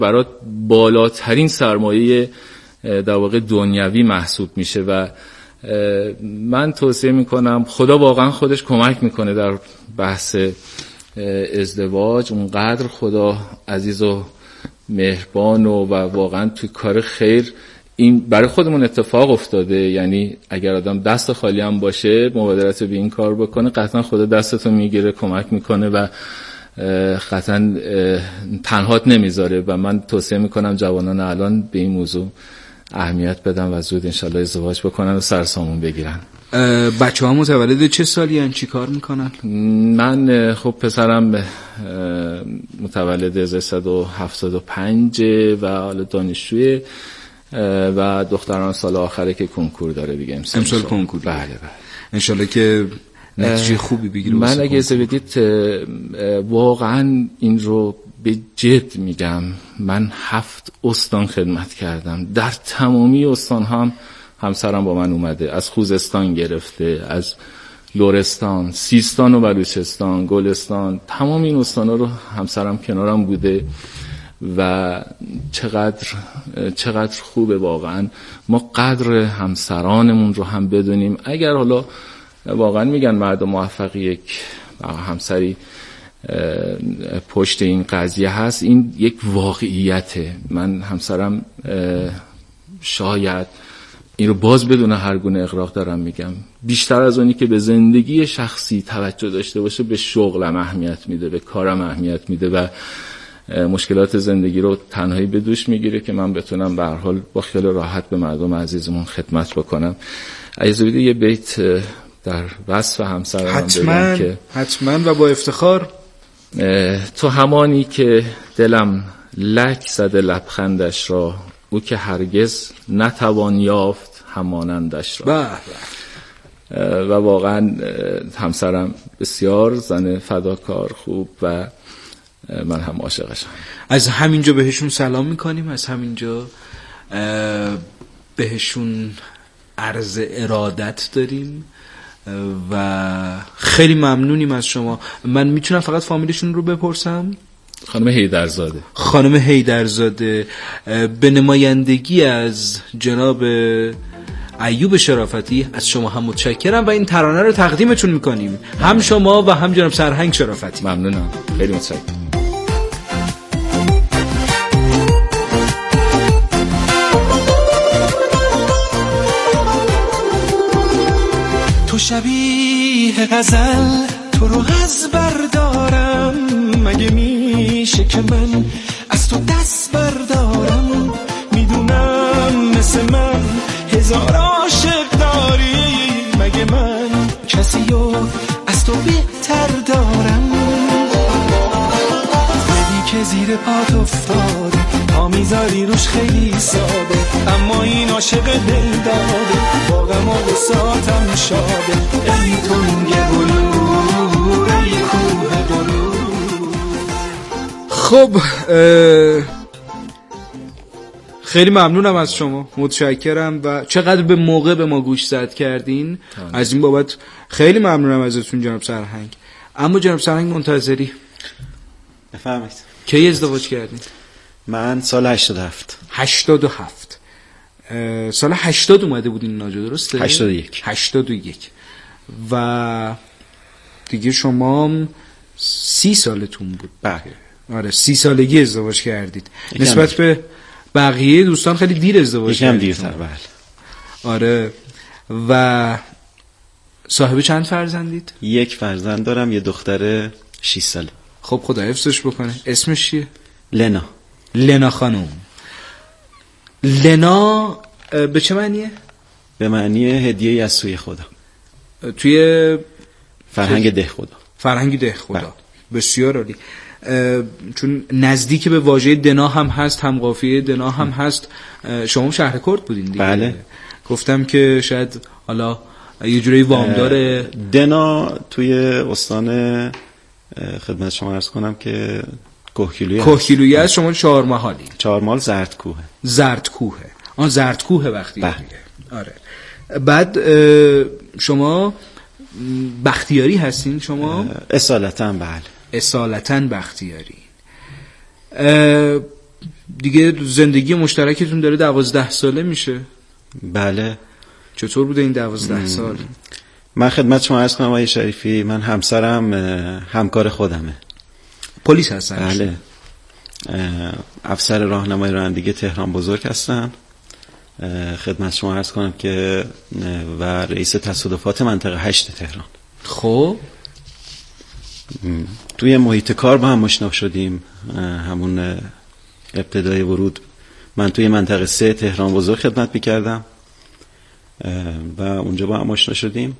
برات بالاترین سرمایه در واقع دنیوی محسوب میشه و من توصیه میکنم، خدا واقعا خودش کمک میکنه در بحث ازدواج. اونقدر خدا عزیز و مهربان و واقعا توی کار خیر این برای خودمون اتفاق افتاده. یعنی اگر آدم دست خالی هم باشه مبادرت به این کار بکنه، قطعا خدا دستتو میگیره، کمک میکنه و قطعا تنهات نمیذاره. و من توصیه میکنم جوانان الان به این موضوع اهمیت بدن و زود انشالله ازدواج بکنن و سرسامون بگیرن. بچه ها متولد چه سالی هن؟ چی کار میکنن؟ من خب پسرم متولد 1375 و حالا دانشجوی و دختران سال آخره که کنکور داره دیگه. امسال کنکور. بله. انشالله که نتیجه خوبی بگیره. من اگه اجازه بدید واقعا این رو به جد میگم، من 7 استان خدمت کردم. در تمامی استان هم همسرم با من اومده، از خوزستان گرفته، از لرستان، سیستان و بلوچستان، گلستان، تمام این استانا رو همسرم کنارم بوده و چقدر خوبه واقعا ما قدر همسرانمون رو هم بدونیم. اگر حالا واقعا میگن مرد موفق یک همسری پشت این قضیه هست، این یک واقعیته. من همسرم شاید این رو باز بدون هر گونه اغراق دارم میگم، بیشتر از اونی که به زندگی شخصی توجه داشته باشه به شغلم اهمیت میده، به کارم اهمیت میده و مشکلات زندگی رو تنهایی به دوش میگیره که من بتونم به هر حال با خیال راحت به مردم عزیزمون خدمت بکنم. اجازه بدید یه بیت در وصف همسرم بگم که حتما و با افتخار. تو همانی که دلم لک زده لبخندش را، او که هرگز نتوان یافت همانندش را. و واقعا همسرم بسیار زن فداکار خوب و من هم عاشقشم. از همینجا بهشون سلام میکنیم، از همینجا بهشون عرض ارادت داریم و خیلی ممنونیم از شما. من میتونم فقط فامیلشون رو بپرسم؟ خانم حیدرزاده. به نمایندگی از جناب ایوب شرافتی از شما هم متشکرم و این ترانه رو تقدیمتون میکنیم، هم شما و هم جناب سرهنگ شرافتی. ممنونم، خیلی متشکرم. تو شبیه غزل، تو رو از بردارم، مگه میشه که من از تو دست بردارم؟ میدونم مثل من هزار عاشق داری، مگه من کسی رو از تو بهتر دارم؟ بدی که زیر پات افتاده، پا میذاری روش خیلی ساده، اما این عاشق دل داده، با غم و بساطم شاده. ای تنگ بلور، ای کوه بلور. خب خیلی ممنونم از شما، متشکرم و چقدر به موقع به ما گوش زد کردین. از این بابت خیلی ممنونم ازتون جناب سرهنگ. اما جناب سرهنگ منتظری، بفرمایید. کی ازدواج کردین؟ من سال 87. سال 80 اومده بودین ناجا، درسته؟ 81 و دیگه شما 30 سالتون بود. بله. آره 30 سالگی ازدواج کردید. نسبت به بقیه دوستان خیلی دیر ازدواج کردید. یکم دیرتر. بله. آره. و صاحب چند فرزندید؟ 1 فرزند دارم، یه دختر 6 ساله. خب خدا حفظش بکنه. اسمش چیه؟ لنا خانم. لنا به چه معنیه؟ به معنی هدیه از سوی خدا. توی فرهنگ ده خدا. بله. بسیار عالی. چون نزدیک به واژه دنا هم هست، هم قافیه دنا هم هست. شما شهر کرد بودین دیگه؟ بله. گفتم که شاید حالا یه جوری وام داره. دنا توی استان خدمت شما عرض کنم که کوهگیلویه است. شما 4 محالی. 4 محال زردکوهه. آن زردکوه وقتی. بله. آره. بعد شما بختیاری هستین شما؟ اصالتاً بله. اصالتاً بختیاری. دیگه زندگی مشترکتون داره 12 ساله میشه. بله. چطور بوده این 12 سال؟ من خدمت شما عرض کنم آقای شریفی، من همسرم همکار خودمه. پلیس هستن؟ بله. افسر راهنمای رانندگی تهران بزرگ هستن. خدمت شما عرض کنم که و رئیس تصادفات منطقه 8 تهران. خب توی محیط کار با هم آشنا شدیم. همون ابتدای ورود من توی منطقه 3 تهران بزرگ خدمت می‌کردم و اونجا با هم آشنا شدیم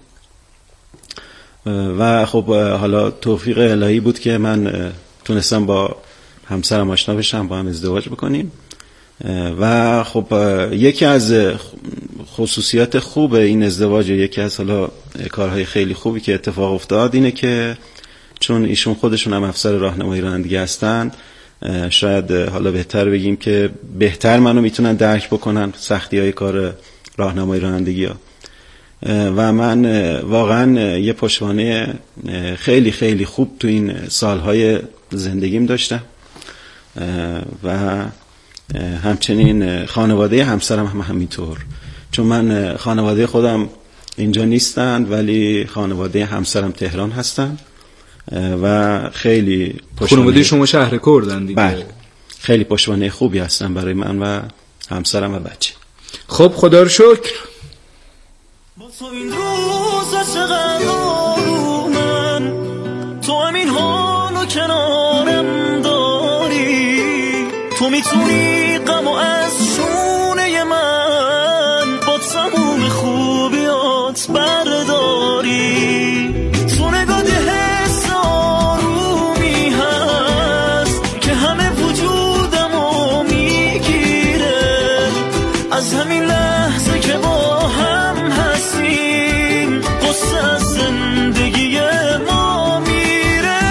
و خب حالا توفیق الهی بود که من تونستم با همسرم آشنا بشم، با هم ازدواج بکنیم و خب یکی از خصوصیات خوب این ازدواج و یکی از حالا کارهای خیلی خوبی که اتفاق افتاد اینه که چون ایشون خودشون هم افسر راهنمایی رانندگی هستن، شاید حالا بهتر بگیم که بهتر منو میتونن درک بکنن سختی‌های کار راهنمایی رانندگی ها و من واقعا یه پشتوانه خیلی خیلی خوب تو این سالهای زندگیم داشتم و همچنین خانواده همسرم هم همینطور، چون من خانواده خودم اینجا نیستن ولی خانواده همسرم تهران هستن و خیلی خانواده شما شهر کردن دیگه. بله، خیلی پشتوانه خوبی هستن برای من و همسرم و بچه. خب خدا رو شکر. با تو این روزا چقدر آرومن، تو همین حالو کنارم داری، تو میتونی غمو از شونه من با تموم خوبیات برداری، تو نگاه حس آرومی هست که همه وجودمو میگیره، از همین لحظه که با هم هستیم قصه از زندگی ما میره.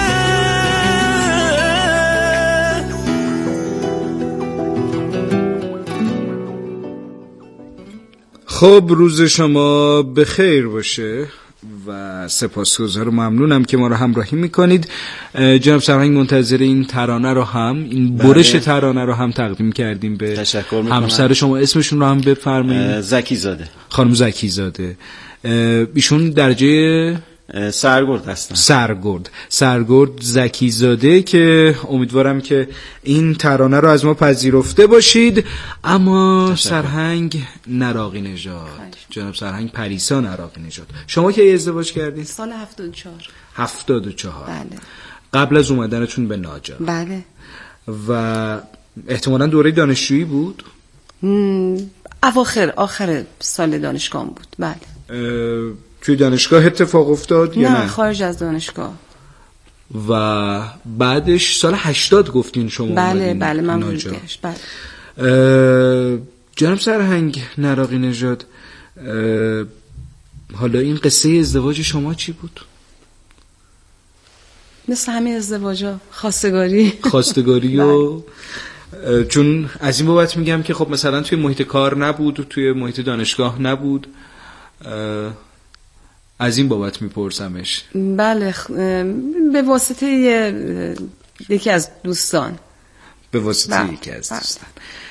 خب روز شما بخیر باشه و سپاسگزارم، ممنونم که ما رو همراهی میکنید. جناب سرهنگ منتظر این ترانه رو هم، این برش ترانه رو هم تقدیم کردیم به تشکر میکنم. همسر شما اسمشون رو هم بفرمایید. زکی زاده. خانم زکی زاده. ایشون درجه سرگرد هستن. سرگرد زکی زاده، که امیدوارم که این ترانه رو از ما پذیرفته باشید. اما سرهنگ نراقی نژاد، جناب سرهنگ پریسا نراقی نژاد، شما کی ازدواج کردید؟ سال 74. 74. بله. قبل از اومدنتون به ناجا. بله. و احتمالاً دوره دانشجویی بود؟ آخر سال دانشگاه بود. بله. توی دانشگاه اتفاق افتاد یا نه؟ خارج از دانشگاه. و بعدش سال 80 گفتین شما؟ بله من بودش. بله. جناب سرهنگ نراقی نژاد، حالا این قصه ازدواج شما چی بود؟ مثل همه ازدواجا خواستگاری و چون از این بابت میگم که خب مثلا توی محیط کار نبود، توی محیط دانشگاه نبود، از این بابت میپرسمش. بله، به واسطه یکی از دوستان. به واسطه یکی از دوستان.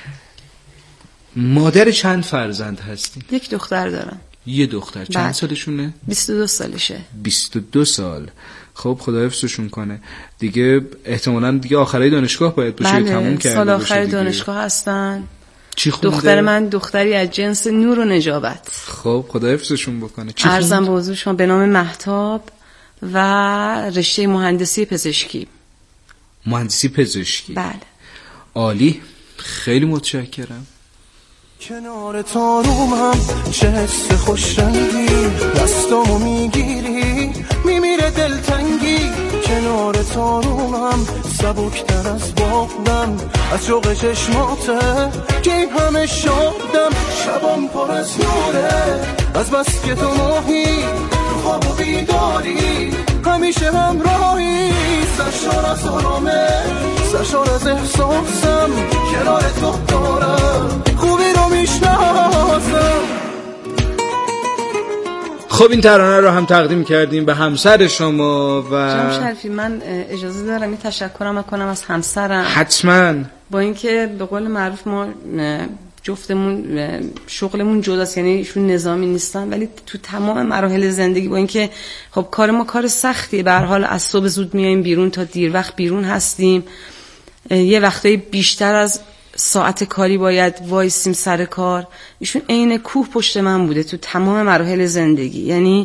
مادر چند فرزند هستین؟ یک دختر دارم. یه دختر. چند سالشونه؟ 22 سالشه. 22 سال. خب خدا حفظشون کنه. دیگه احتمالاً دیگه آخرای دانشگاه باید باشه. بله، تموم کرده سال باشه آخر دیگه. دانشگاه هستن. چی خونده؟ دختر من دختری از جنس نور و نجابت. خب خدا حفظشون بکنه. عرضم به حضور شما به نام مهتاب و رشته مهندسی پزشکی. مهندسی پزشکی. بله. عالی، خیلی متشکرم. کنار تاروم هم چه حس خوشرنگی، دستامو میگیری میمیره دلتنگی، کنار تاروم هم سبکتر از باغدم، از شوق چشماته که این همه شادم، شبام پر از نوره از بس که تو ماهی، تو خواب و بیداری همیشه همراهی، سرشار از آرامه سرشار از احساسم، کنار تو دارم خوبی رو میشناسم. خب این ترانه رو هم تقدیم کردیم به همسر شما و جناب شریفی، من اجازه دارم این تشکرم کنم از همسرم. حتما. با اینکه به قول معروف ما جفتمون شغلمون جداست، یعنی ایشون نظامی نیستن، ولی تو تمام مراحل زندگی با اینکه خب کار ما کار سختیه، به هر حال از صبح زود میایم بیرون تا دیر وقت بیرون هستیم، یه وقتایی بیشتر از ساعت کاری باید وایسیم سر کار. ایشون عین کوه پشت من بوده تو تمام مراحل زندگی، یعنی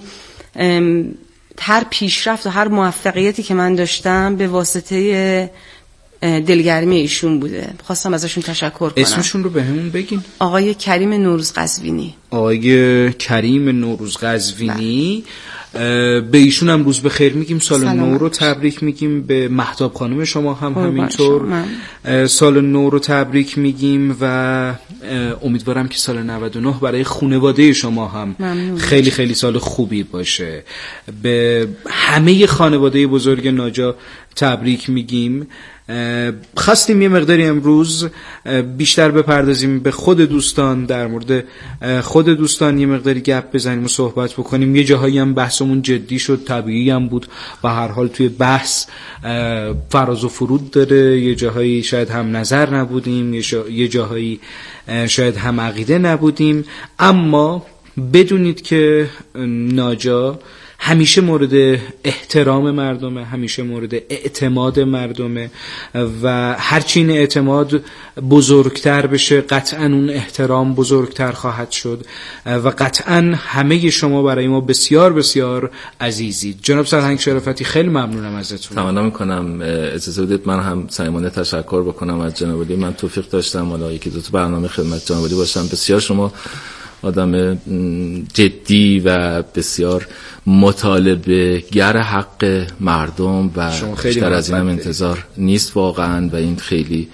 هر پیشرفت و هر موفقیتی که من داشتم به واسطه دلگرمی ایشون بوده. خواستم ازشون تشکر کنم. اسمشون رو به همون بگین. آقای کریم نوروز قزوینی. آقای کریم نوروز قزوینی. به ایشون هم روز بخیر میگیم، سال نو رو تبریک میگیم. به مهتاب خانم شما هم همینطور سال نو رو تبریک میگیم و امیدوارم که سال 99 برای خانواده شما هم خیلی خیلی سال خوبی باشه. به همه خانواده بزرگ ناجا تبریک میگیم. خواستیم یه مقداری امروز بیشتر بپردازیم به خود دوستان، در مورد خود دوستان یه مقداری گپ بزنیم و صحبت بکنیم. یه جاهایی هم بحثمون جدی شد، طبیعی هم بود و هر حال توی بحث فراز و فرود داره. یه جاهایی شاید هم نظر نبودیم، یه جاهایی شاید هم عقیده نبودیم، اما بدونید که ناجا همیشه مورد احترام مردمه، همیشه مورد اعتماد مردمه و هرچی این اعتماد بزرگتر بشه قطعا اون احترام بزرگتر خواهد شد و قطعا همه شما برای ما بسیار بسیار عزیزید. جناب سرهنگ شرافتی خیلی ممنونم ازتون. تمنا میکنم اجازه بدید من هم صمیمانه تشکر بکنم از جناب علی. من توفیق داشتم حالا یکی دو تا برنامه خدمت جناب علی باشم. بسیار شما آدم جدی و بسیار مطالبه گر حق مردم و بیشتر از اینم انتظار نیست واقعا و این خیلی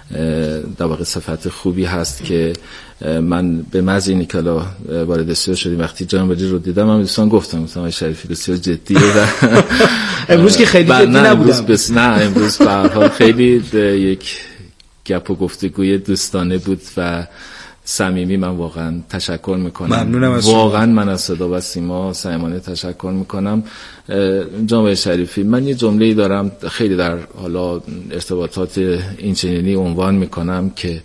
در واقع صفت خوبی هست که من به محض اینی که وارد استودیو شدیم وقتی جناب علی رو دیدم من دوستان گفتم آقای شریفی بسیار جدیه و امروز که خیلی جدی نبودم. نه امروز به هر حال خیلی یک گپ و گفتگوی دوستانه بود و صمیمی. من واقعا تشکر میکنم. ممنونم از واقعا من از صدا و سیما صمیمانه تشکر میکنم. جناب شریفی، من یه جمله‌ای دارم خیلی در حالا ارتباطات اینچنینی عنوان میکنم که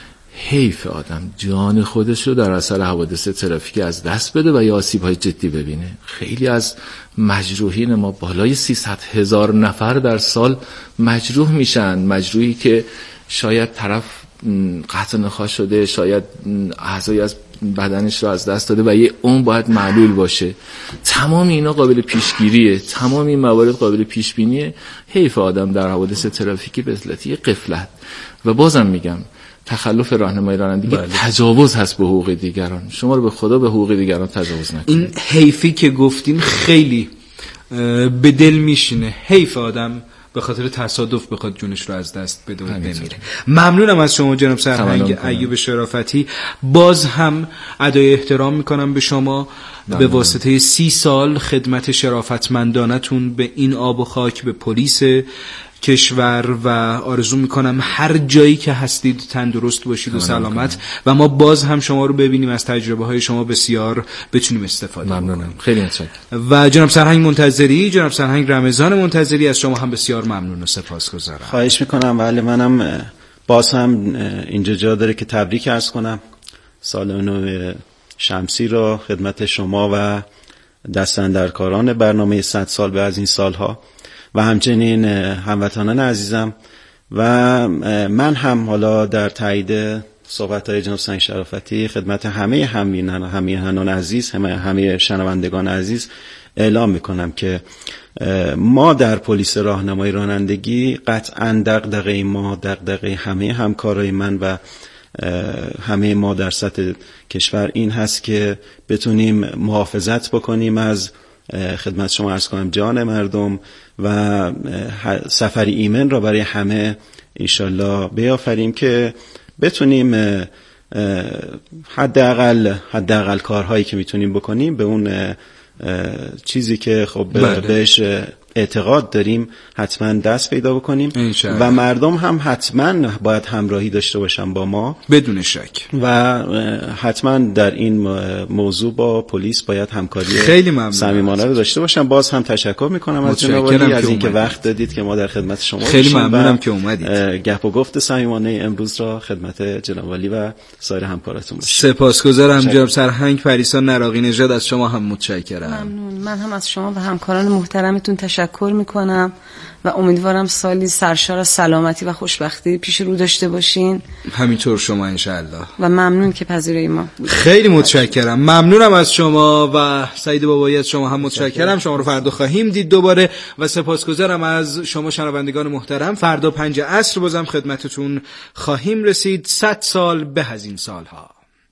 حیف آدم جان خودش رو در اثر حوادث ترافیکی از دست بده و یا آسیب‌های جدی ببینه. خیلی از مجروحین ما بالای 300,000 نفر در سال مجروح میشن، مجروحی که شاید طرف قطع نخاع شده، شاید اعضایی از بدنش رو از دست داده و یه اون باید معلول باشه. تمام اینا قابل پیشگیریه، تمام این موارد قابل پیشبینیه. حیف آدم در حوادث ترافیکی به علت یه غفلت و بازم میگم تخلف راهنمای رانندگی تجاوز هست به حقوق دیگران. شما رو به خدا به حقوق دیگران تجاوز نکنید. این حیفی که گفتین خیلی به دل میشینه. حیف آدم به خاطر تصادف بخواد جونش رو از دست بده و بمیره. ممنونم از شما جناب سرهنگ ایوب شرافتی. باز هم ادای احترام میکنم به شما به واسطه 30 سال خدمت شرافتمندانتون به این آب و خاک، به پلیس کشور و آرزو میکنم هر جایی که هستید تندرست باشید و سلامت و ما باز هم شما رو ببینیم از تجربه های شما بسیار بتونیم استفاده کنیم. ممنونم. خیلی متشکرم. و جناب سرهنگ منتظری، جناب سرهنگ رمضان منتظری، از شما هم بسیار ممنون و سپاسگزارم. خواهش میکنم. ولی منم باز هم اینجا جا داره که تبریک عرض کنم سال نو شمسی را خدمت شما و دستاندرکاران برنامه 100 سال به از این سالها و همچنین هموطنان عزیزم و من هم حالا در تایید صحبت‌های جناب سرهنگ شرافتی خدمت همه همیهنان عزیز، همه شنوندگان عزیز اعلام میکنم که ما در پلیس راهنمایی رانندگی قطعاً دغدغه ما، دغدغه همه همکارای من و همه ما در سطح کشور این هست که بتونیم محافظت بکنیم از خدمت شما عرض کنم جان مردم و سفری ایمن را برای همه انشالله بیافریم که بتونیم حداقل کارهایی که میتونیم بکنیم به اون چیزی که خب بهش اعتقاد داریم حتما دست پیدا بکنیم انشالله. و مردم هم حتما باید همراهی داشته باشن با ما بدون شک و حتما در این موضوع با پلیس باید همکاری خیلی صمیمانه رو داشته باشن. باز هم تشکر میکنم از جناب عالی از اینکه وقت دادید که ما در خدمت شما خیلی ممنونم که اومدید. گپ و گفت صمیمانه امروز را خدمت جناب عالی و سایر همکاراتون باشه. سپاسگزارم جناب سرهنگ پریسا نراقی نژاد، از شما هم متشکرم. ممنون. من هم از شما و همکاران محترمتون تشکر میکنم و امیدوارم سالی سرشار از سلامتی و خوشبختی پیش رو داشته باشین. همینطور شما انشالله. و ممنون که پذیرای ما بود. خیلی متشکرم. ممنونم از شما و سعید بابایی از شما هم متشکرم. شما رو فردا خواهیم دید دوباره و سپاسگزارم از شما شنوندگان محترم. فردا 5 عصر بازم خدمتتون خواهیم رسید. 100 سال به از این سالها.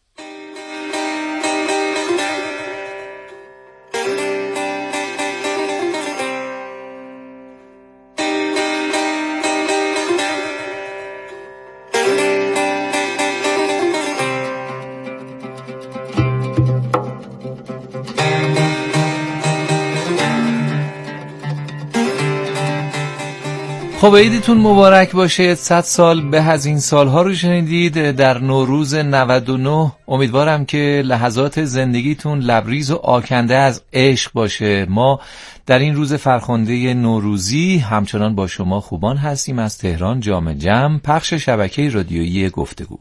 خب عیدتون مبارک باشه. 100 سال به از این سالها رو شنیدید در نوروز 99. امیدوارم که لحظات زندگیتون لبریز و آکنده از عشق باشه. ما در این روز فرخنده نوروزی همچنان با شما خوبان هستیم از تهران جام جم، پخش شبکه رادیویی گفتگو.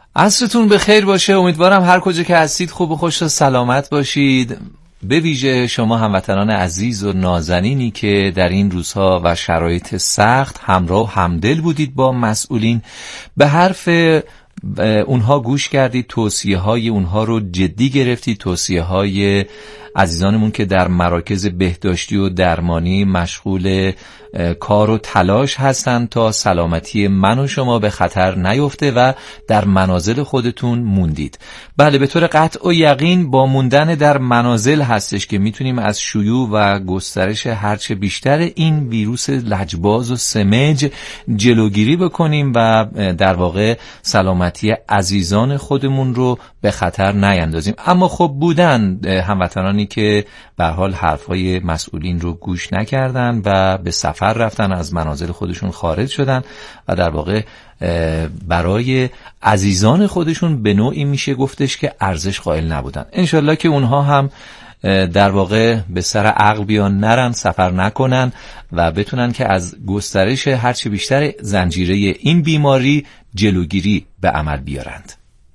عصرتون بخیر باشه. امیدوارم هر کجا که هستید خوب و خوش و سلامت باشید. به ویژه شما هموطنان عزیز و نازنینی که در این روزها و شرایط سخت همراه و همدل بودید با مسئولین، به حرف اونها گوش کردید، توصیه‌های اونها رو جدی گرفتید، توصیه‌های عزیزانمون که در مراکز بهداشتی و درمانی مشغول کار و تلاش هستند تا سلامتی من و شما به خطر نیفته و در منازل خودتون موندید. بله، به طور قطع و یقین با موندن در منازل هستش که میتونیم از شیوع و گسترش هرچه بیشتر این ویروس لجباز و سمج جلوگیری بکنیم و در واقع سلامتی عزیزان خودمون رو به خطر نیندازیم. اما خب بودن هموطنانی که به هر حال حرفای مسئولین رو گوش نکردن و به سفر رفتن، از منازل خودشون خارج شدن و در واقع برای عزیزان خودشون به نوعی میشه گفتش که ارزش قائل نبودن. انشالله که اونها هم در واقع به سر عقل بیان، نرن، سفر نکنن و بتونن که از گسترش هرچی بیشتر زنجیره این بیماری جلوگیری به عمل بیارند.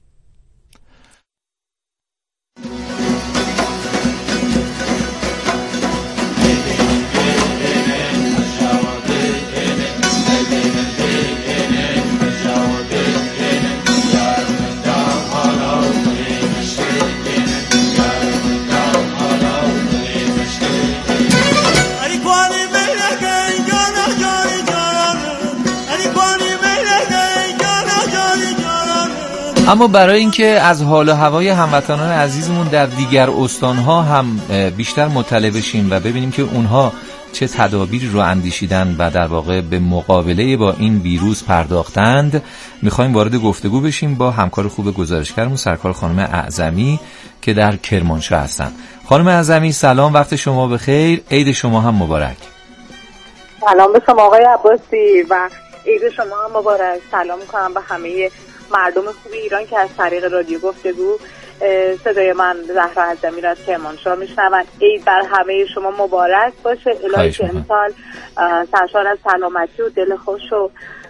اما برای اینکه از حال و هوای هموطنان عزیزمون در دیگر استانها هم بیشتر مطلع بشیم و ببینیم که اونها چه تدابیری رو اندیشیدن و در واقع به مقابله با این ویروس پرداختند، میخوایم وارد گفتگو بشیم با همکار خوب گزارشگرمون سرکار خانم اعظمی که در کرمانشاه هستن. خانم اعظمی سلام، وقت شما بخیر، عید شما هم مبارک. سلام به شما آقای عباسی و عید شما هم مبارک. سلام میکنم به همه مردم خوب ایران که از طریق رادیو گفتگو صدای من زهرا اعظمی را از کرمانشاه میشنوند. عید بر همه شما مبارک باشه. الهی که امسال سرشار از سلامتی و دل خوش و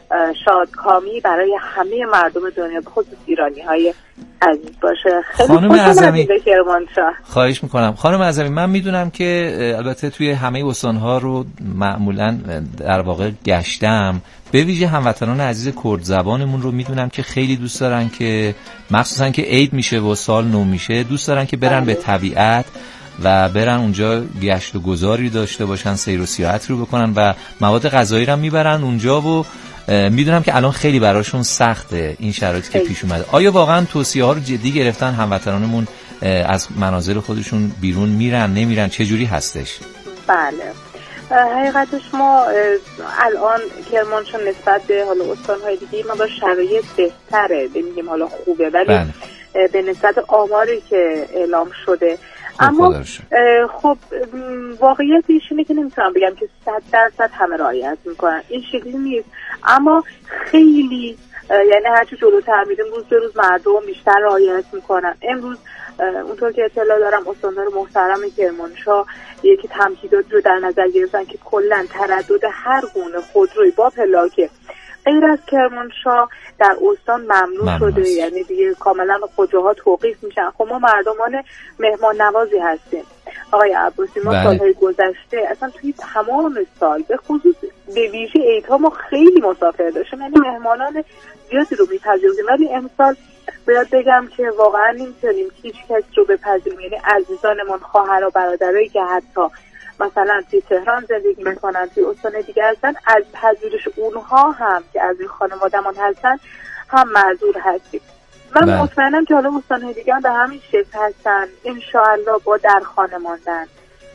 شادکامی برای همه مردم دنیا، به خصوص ایرانی های عزیز باشه. خیلی خانم اعظمی خواهش میکنم. خانم اعظمی، من میدونم که البته توی همه استانها رو معمولا در واقع گشتم، به ویژه هموطنان عزیز کرد زبانمون رو میدونم که خیلی دوست دارن که مخصوصا که عید میشه و سال نو میشه، دوست دارن که برن به طبیعت و برن اونجا گشت و گذاری داشته باشن، سیر و سیاحت رو بکنن و مواد غذایی رو میبرن اونجا و میدونم که الان خیلی براشون سخته این شرایطی که پیش اومده. آیا واقعا توصیه ها رو جدی گرفتن؟ هموطنانمون از منازل خودشون بیرون میرن نمیرن؟ چه جوری هستش؟ بله، حقیقتش ما الان کرمانشاه نسبت به حالا استان‌های دیگه ما با شرایط بهتره، ببینیم حالا خوبه، ولی به نسبت آماری که اعلام شده اما خب واقعیتش اینه که نمیتونم بگم که 100% همه رعایت میکنن، این شکلی نیست، اما خیلی یعنی هرچی جلوتر میریم روز به روز مردم بیشتر رعایت میکنن. امروز اونطور که اطلاع دارم استاندار محترم کرمانشاه یکی تمهیدات رو در نظر گرفتن که کلا تردد هر گونه خودروی با پلاک غیر از کرمانشاه در استان ممنوع شده، یعنی دیگه کاملا خودروها توقیف میشن. خب ما مردمان مهمان نوازی هستیم آقای عباسی، ما سالهای گذشته اصلا توی تمام سال به خصوص به ویژه عیدها ما خیلی مسافر داشتیم، یعنی مهمانان زیادی رو میپذیریم، ولی امسال باید بگم که واقعا نمیتونیم هیچ کس رو بپذیریم، یعنی عزیزانمون، خواهر و برادرایی که حتی مثلا توی تهران زندگی میکنن، توی استان دیگه هستن، از پذیرش اونها هم که از این خانواده‌مون هستن هم معذور هستیم. من مطمئنم که حالا استان‌های دیگه هم به همین شکل هستن. انشاءالله با در خانه ماندن،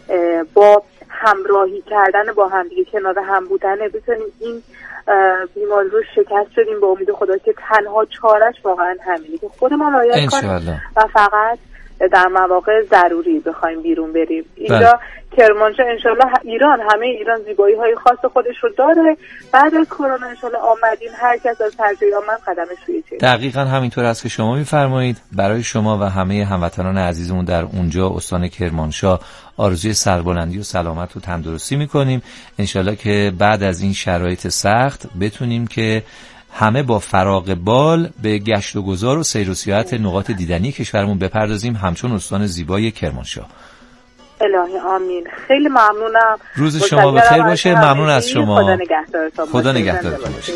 با همراهی کردن با هم دیگه، کنار هم بودن، بتونیم این بیماری رو شکست بدیم. با امید خدا که تنها چاره‌اش واقعا همینه که خودمون رعایت کنیم و فقط در مواقع ضروری بخوایم بیرون بریم. اینجا کرمانشاه انشالله ایران، همه ایران زیبایی های خاص خودش رو داره. بعد از کرونا انشالله آمدین، هر کس از هر جای آمد قدمش روی جای. دقیقاً همینطور است که شما میفرمایید. برای شما و همه هموطنان عزیزمون در اونجا استان کرمانشاه آرزوی سربلندی و سلامت و تندرستی میکنیم. انشالله که بعد از این شرایط سخت بتونیم که همه با فراغ بال به گشت و گذار و سیر و سیاحت نقاط دیدنی کشورمون بپردازیم همچون استان زیبای کرمانشاه. الهی آمین. خیلی ممنونم. روز شما بخیر باشه. ممنون از شما. خدا نگهدارتون باشه.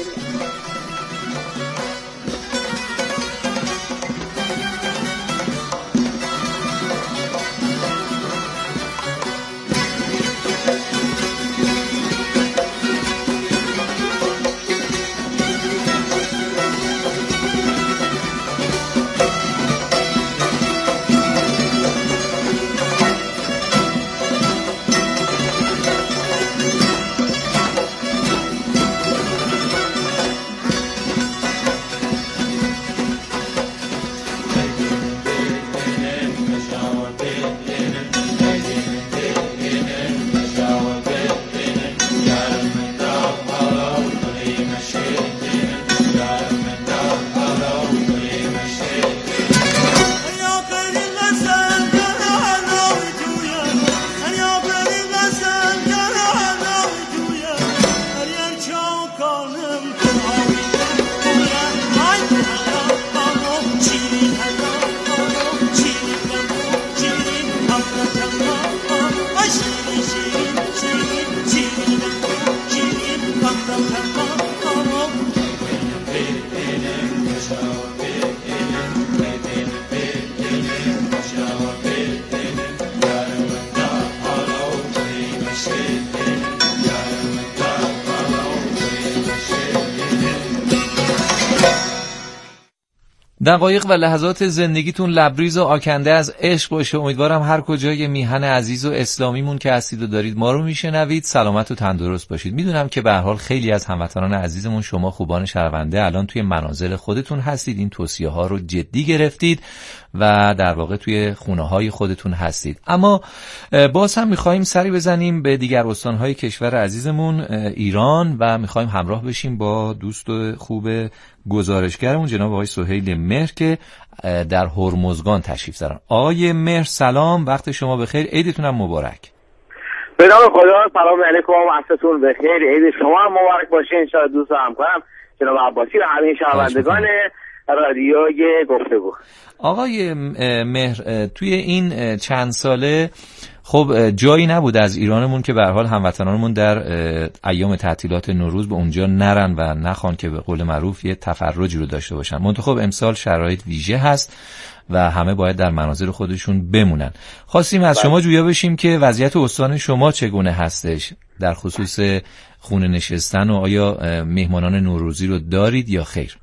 دقایق و لحظات زندگیتون لبریز و آکنده از عشق باشه. امیدوارم هر کجای میهن عزیز و اسلامیمون که هستید و دارید ما رو میشنوید سلامت و تندرست باشید. میدونم که به هر حال خیلی از هموطنان عزیزمون شما خوبان شنونده الان توی منازل خودتون هستید، این توصیه ها رو جدی گرفتید و در واقع توی خونه های خودتون هستید. اما باز هم میخوایم سری بزنیم به دیگر استانهای کشور عزیزمون ایران و میخوایم همراه بشیم با دوست خوب گزارشگرمون جناب آقای سهیل مهر که در هرمزگان تشریف دارن. آقای مهر سلام، وقت شما بخیر، عیدتون هم مبارک. به نام خدا، سلام علیکم، عصرتون بخیر، عید شما هم مبارک باشه. انشاءالله دوست همکارم جناب عباسی و همه شنوندگان رادیوی گفتگو. آقای مهر، توی این چند ساله خب جایی نبود از ایرانمون که به هر حال هموطنانمون در ایام تعطیلات نوروز به اونجا نرن و نخوان که به قول معروف یه تفرجی رو داشته باشن. منتها خب امسال شرایط ویژه هست و همه باید در منازل خودشون بمونن. خواستیم از شما جویا بشیم که وضعیت استان شما چگونه هستش در خصوص خونه نشستن و آیا مهمانان نوروزی رو دارید یا خیر؟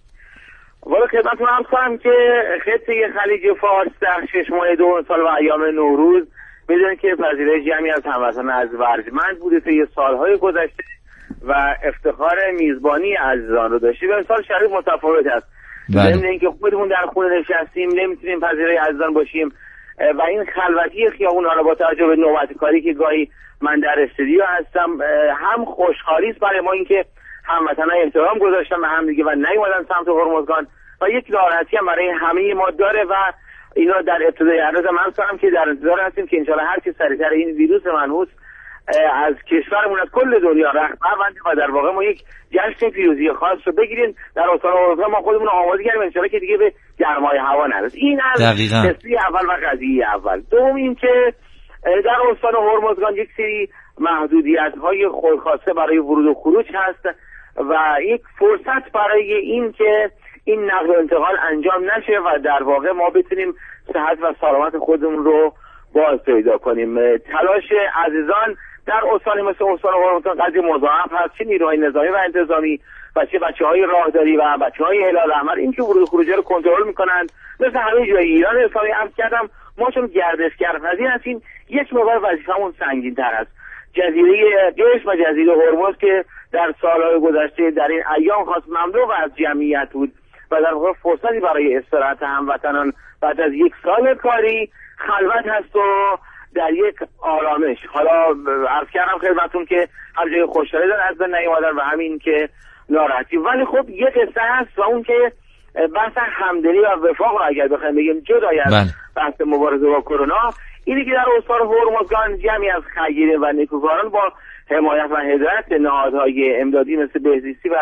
والا خدمتتون عرض کنم که خطه خلیج فارس در 6 ماه 2 سال و ایام نوروز میدونید که پذیرای جمعی از هموطنان از ورجمند بوده طی سالهای گذشته و افتخار میزبانی عزیزان رو داشتیم. و امسال شرایط متفاوت است. ضمن اینکه خودمون در خونه نشستیم نمیتونیم پذیرای عزیزان باشیم و این خلوتی خیابون حالا با توجه به نوبت کاری که گاهی من در استودیو هستم هم خوشحالی است برای ما اینکه هموطنان احترام گذاشتن به هم دیگه و نیومدن سمت هرمزگان و یک ناراحتی هم برای همه ما داره و اینا در ابتدای عرض من کنم که در انتظار هستیم که انشالله هر چی سریعتر این ویروس منحوس از کشورمون از کل دنیا رخت ببنده و در واقع ما یک جشن پیروزی خاص رو بگیریم در استان هرمزگان. ما خودمون آماده کردیم انشالله که دیگه به گرمای هوا نرسیم. این از قصه اول و قضیه اول. دوم این که در استان هرمزگان یک سری محدودیت‌های خودخواسته برای ورود و خروج هست و یک فرصت برای این که این نقل و انتقال انجام نشه و در واقع ما بتونیم صحت و سلامت خودمون رو باز پیدا کنیم. تلاش عزیزان در استانی مثل استان هرمزگان قضیه مضاعف هست، چه نیروهای نظامی و انتظامی و چه بچه‌های راهداری و بچه‌های هلال احمر این که ورود و خروج رو کنترل می‌کنند. مثل همه جای ایران اسلامی عرض کردم ما چون گردشگرپذیر هستیم یک مقدار وظیفه‌مون سنگین‌تر است. جزیره قشم و جزیره هرمز که در سال‌های گذشته در این ایام خاص مملو از جمعیت بود و در واقع فرصتی برای استراحت هموطنان بعد از یک سال کاری خلوت هست و در یک آرامش. حالا عرض کردم خدمتتون که هر جای خوشحالی دارن از بین نیومدن و همین که ناراحتی. ولی خب یک قصه هست و اون که بحث همدلی و وفاق رو اگر بخوایم بگیم جدای از بحث مبارزه با کرونا، اینی که در استان هرمزگان جمعی از خیرین و نیکوکاران با حمایت و هدایت نهادهای امدادی مثل بهزیستی و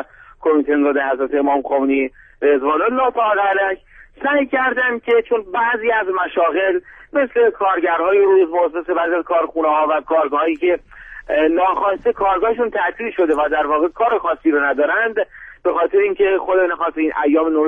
کمیته نهضت حضرت امام خمینی رضوان الله تعالی علیه سعی کردم که چون بعضی از مشاغل مثل کارگرهای روزمزد، مثل بعضی از کارخونه‌ها و کارگاهایی که ناخواسته کارگاهشون تعطیل شده و در واقع کار خاصی رو ندارند، به خاطر اینکه خود نخواست این ایام